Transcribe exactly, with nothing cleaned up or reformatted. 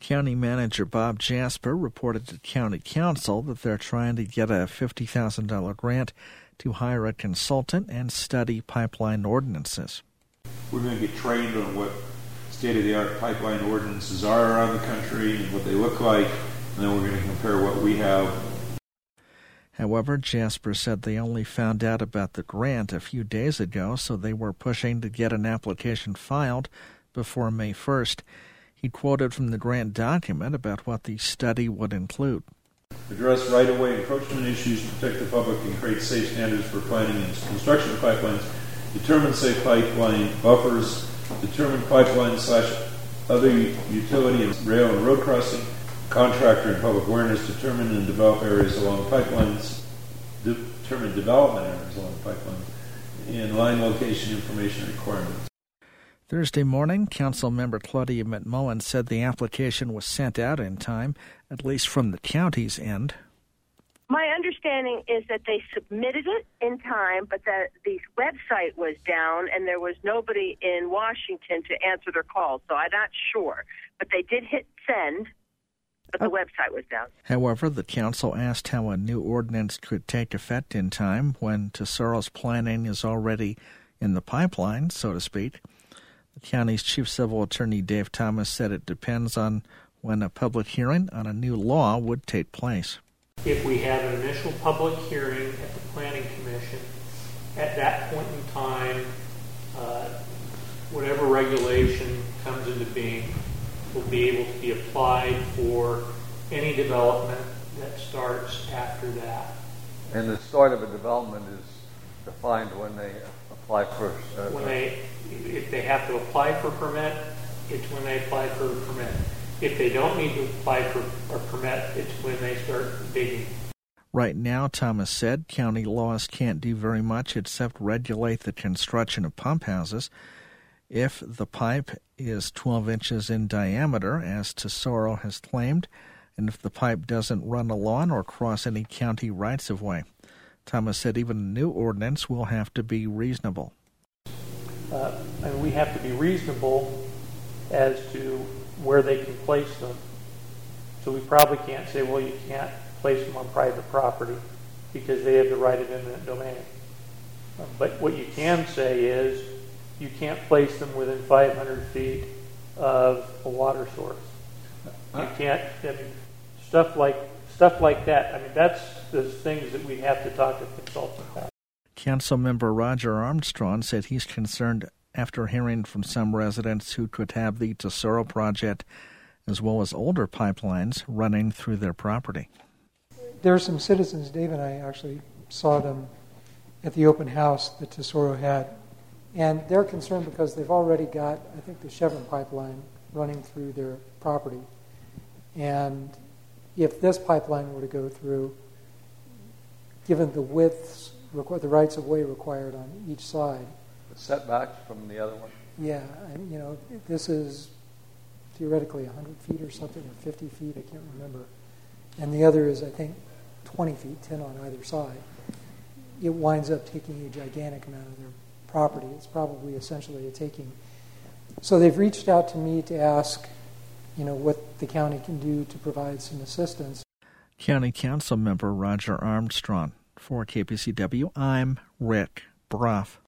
County Manager Bob Jasper reported to County Council that they're trying to get a fifty thousand dollars grant to hire a consultant and study pipeline ordinances. We're going to get trained on what state-of-the-art pipeline ordinances are around the country and what they look like, and then we're going to compare what we have. However, Jasper said they only found out about the grant a few days ago, so they were pushing to get an application filed before May first. He quoted from the grant document about what the study would include. Address right-of-way encroachment issues, protect the public, and create safe standards for planning and construction of pipelines, determine safe pipeline buffers, determine pipeline slash other utility and rail and road crossing, contractor and public awareness, determine and develop areas along pipelines, determine development areas along pipelines, and line location information requirements. Thursday morning, Council member Claudia McMullen said the application was sent out in time, at least from the county's end. My understanding is that they submitted it in time, but that the website was down and there was nobody in Washington to answer their calls, so I'm not sure. But they did hit send, but the oh. website was down. However, the council asked how a new ordinance could take effect in time when Tesoro's planning is already in the pipeline, so to speak. The county's chief civil attorney, Dave Thomas, said it depends on when a public hearing on a new law would take place. If we have an initial public hearing at the Planning Commission, at that point in time, uh, whatever regulation comes into being will be able to be applied for any development that starts after that. And the start of a development is defined when they apply for uh, when they if they have to apply for a permit, it's when they apply for the permit. If they don't need to apply for a permit, it's when they start digging. Right now, Thomas said, county laws can't do very much except regulate the construction of pump houses. If the pipe is twelve inches in diameter, as Tesoro has claimed, and if the pipe doesn't run along or cross any county rights-of-way. Thomas said even a new ordinance will have to be reasonable. Uh, and we have to be reasonable as to where they can place them. So we probably can't say, well, you can't place them on private property because they have the right of eminent domain. Uh, but what you can say is you can't place them within five hundred feet of a water source. You can't, I mean, stuff like stuff like that. I mean, that's the things that we have to talk to consultants about. Councilmember Roger Armstrong said he's concerned after hearing from some residents who could have the Tesoro project as well as older pipelines running through their property. There are some citizens, Dave and I actually saw them at the open house that Tesoro had, and they're concerned because they've already got, I think, the Chevron pipeline running through their property. And if this pipeline were to go through, given the widths, the rights of way required on each side. The setbacks from the other one? Yeah, and you know, this is theoretically one hundred feet or something, or fifty feet, I can't remember. And the other is, I think, twenty feet, ten on either side. It winds up taking a gigantic amount of their property. It's probably essentially a taking. So they've reached out to me to ask, you know, what the county can do to provide some assistance. County Council member Roger Armstrong. For K P C W, I'm Rick Brough.